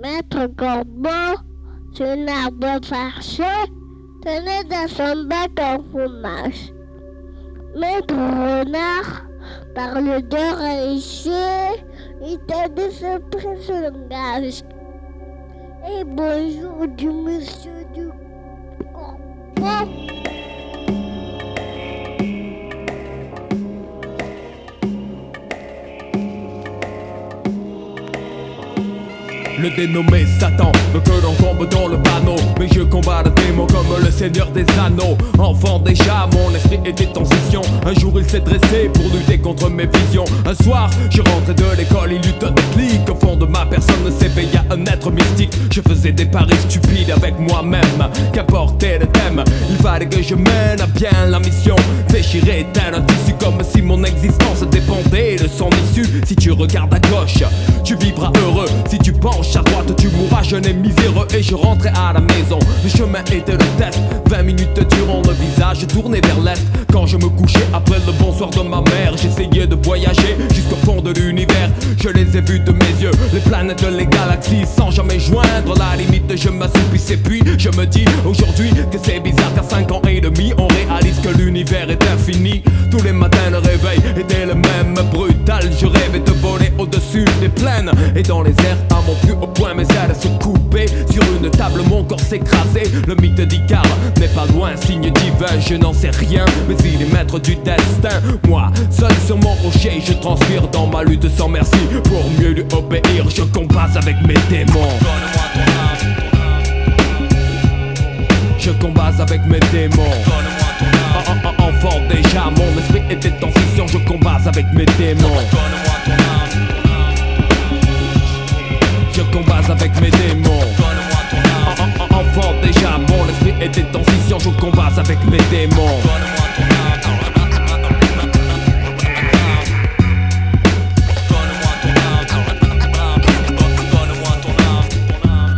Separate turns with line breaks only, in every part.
Maître Corbeau, sur un arbre farché, tenait dans son bec un fromage. Maître Renard parle de réussir, il tenait son prix sur le gage. Et bonjour du monsieur du Corbeau.
Le dénommé Satan veut que l'on tombe dans le panneau, mais je combats le démon comme le Seigneur des Anneaux. Enfant déjà, mon esprit était en session. Un jour il s'est dressé pour lutter contre mes visions. Un soir, je rentrais de l'école, il eut un déclic. Au fond de ma personne s'éveilla un être mystique. Je faisais des paris stupides avec moi-même, qu'apportait le thème. Il fallait que je mène à bien la mission. Déchirer tel un tissu comme si mon existence dépendait de son issue. Si tu regardes à gauche, tu vivras heureux. Si tu penches à droite, tu mourras jeune et miséreux. Et je rentrais à la maison, le chemin était le test. 20 minutes durant le visage tourné vers l'est. Quand je me couchais après le bonsoir de ma mère, j'essayais de voyager jusqu'au fond de l'univers. Je les ai vus de mes yeux, les planètes, les galaxies, sans jamais joindre la limite. Je m'assoupissais puis je me dis aujourd'hui que c'est bizarre qu'à 5 ans et demi on réalise que l'univers est infini. Tous les matins le réveil était le même, brutal. Je rêvais de voler au-dessus des plaines et dans les airs à mon plus haut point. Mes ailes se coupaient sur une table, mon corps s'écrasait. Le mythe d'Icare n'est pas loin, signe divin, je n'en sais rien, mais il est maître du destin. Moi, seul sur mon rocher, je transpire dans ma lutte sans merci. Pour mieux lui obéir, je combats avec mes démons.
Donne-moi ton âme.
Je combats avec mes démons.
Donne-moi ton âme.
Enfant déjà, mon esprit était en session. Je combats avec mes démons.
Donne-moi ton âme.
Je combats avec mes démons.
Donne-moi ton âme.
Enfant déjà, mon esprit était en session. Je combats avec mes démons.
Donne-moi ton âme. Donne-moi ton âme. Donne-moi ton âme.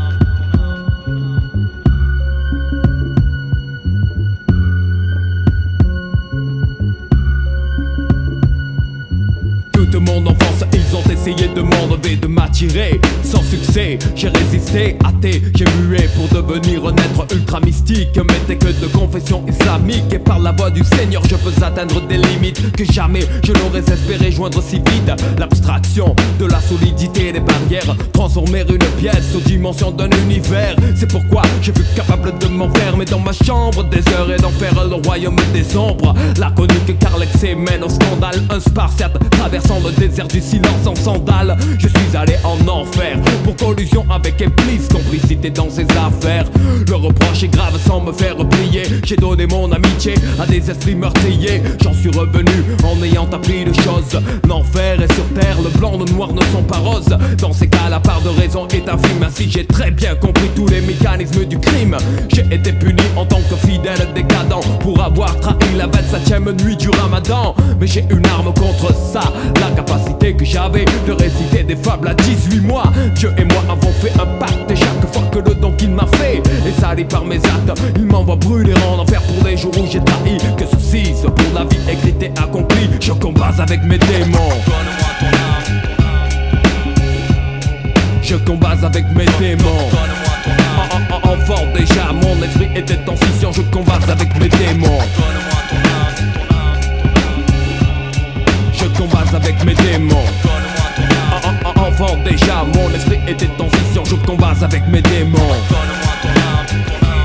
Toute mon enfance, ils ont essayé de m'enlever, de m'attirer. Sans succès, j'ai résisté, athée, j'ai mué pour devenir un être ultra mystique. Mais t'es que de confession islamique. Et par la voix du Seigneur, je peux atteindre des limites que jamais je n'aurais espéré joindre si vite. L'abstraction de la solidité des barrières, transformer une pièce aux dimensions d'un univers. C'est pourquoi je fus capable de m'enfermer dans ma chambre des heures et d'en faire le royaume des ombres. Laconique car l'excès mène au scandale. Un spartiate traversant le désert du silence en sandales. Je suis allé en enfer pour collusion avec Iblis, complicité dans ses affaires. Le reproche est grave sans me faire plier. J'ai donné mon amitié à des esprits meurtriers. J'en suis revenu en ayant appris de choses. L'enfer est sur terre, le blanc, le noir ne sont pas roses. Dans ces cas, la part de raison est infime. Ainsi j'ai très bien compris tous les mécanismes du crime. J'ai été puni en tant que fidèle décadent pour avoir trahi la 27e nuit du ramadan. Mais j'ai une arme contre ça, la capacité que j'avais de réciter des fables à 18 mois. Dieu et moi avons fait un pacte et chaque fois que le don qu'il m'a fait est sali par mes actes, il m'envoie brûler en enfer pour les jours où j'ai trahi. Que ceci soit pour la vie écrite et accomplie. Je combats avec mes démons.
Donne-moi ton âme.
Je combats avec mes démons.
Donne-moi ton âme.
Enfant déjà, mon esprit était en scission. Je combats avec mes démons.
Donne-moi ton âme.
Je combats avec mes démons.
Donne-moi ton âme.
Enfant déjà, mon esprit était en scission. Je combats avec mes démons.
Donne-moi ton âme.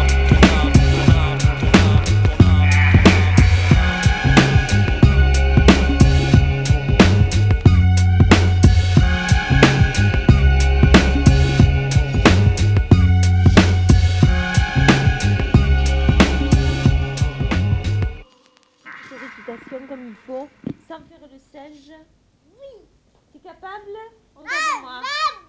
Récitation comme il faut, sans faire le singe. Oui. T'es capable? Regarde-moi.